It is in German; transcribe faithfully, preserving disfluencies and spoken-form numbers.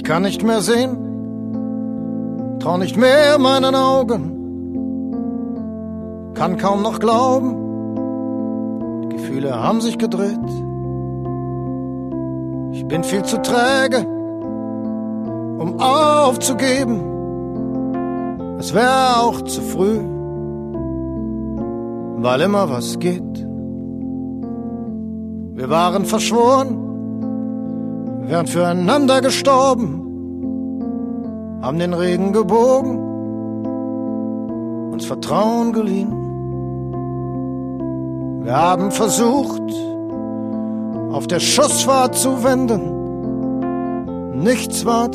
kann nicht mehr sehen, trau nicht mehr meinen Augen, kann kaum noch glauben, die Gefühle haben sich gedreht. Ich bin viel zu träge, um aufzugeben, es wäre auch zu früh, weil immer was geht. Wir waren verschworen, wären füreinander gestorben, haben den Regen gebogen, uns Vertrauen geliehen. Wir haben versucht, auf der Schussfahrt zu wenden, nichts war